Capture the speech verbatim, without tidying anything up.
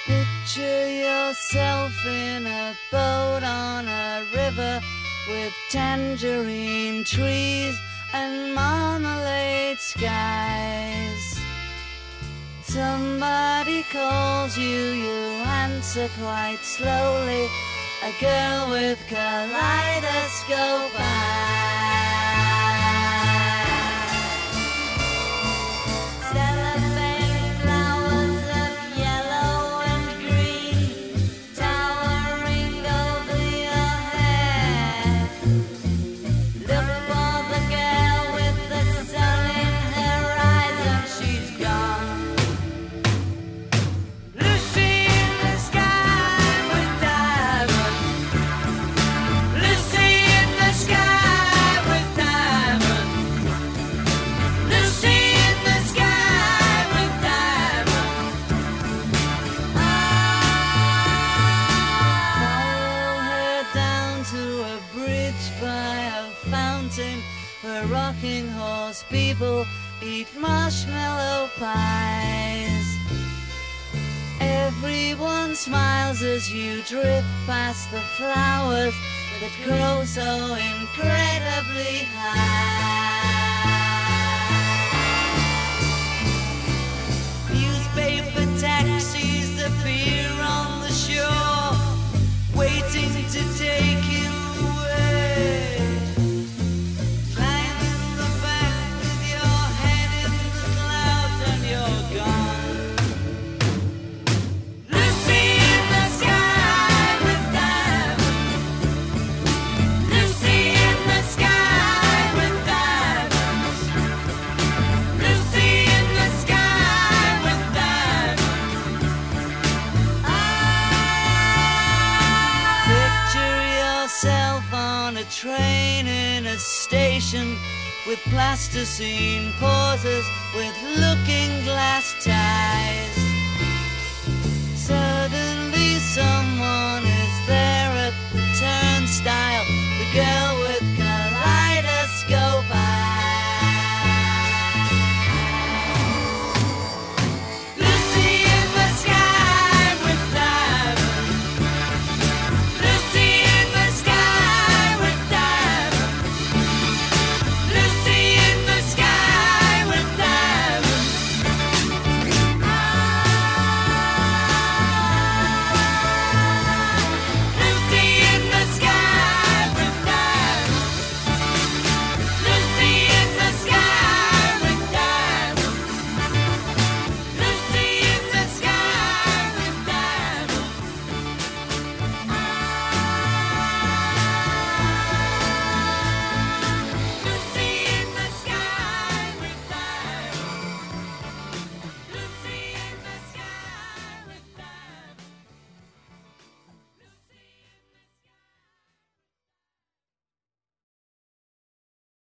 Picture yourself in a boat on a river with tangerine trees and marmalade skies. Somebody calls you, you answer quite slowly. A girl with kaleidoscope eyes. Cellophane flowers of yellow and green towering over your head. Look for the girl with the sun in her eyes and she's gone. Lucy in the sky with diamonds. Lucy in the sky with diamonds. Lucy in the sky with diamonds. Follow her down to a bridge by a fountain where rocking horse people eat marshmallow pies. Everyone smiles as you drift past the flowers that grow so incredibly high. Newspaper taxis appear on the shore, waiting to take you away. Climb in the back with your head in the clouds and you're gone. Lucy in the sky with diamonds. Lucy in the sky with diamonds. Lucy in the sky with diamonds. Ah. Picture yourself on a train in a station with plasticine pauses with looking glass ties. Suddenly someone is there at the turnstile, the girl with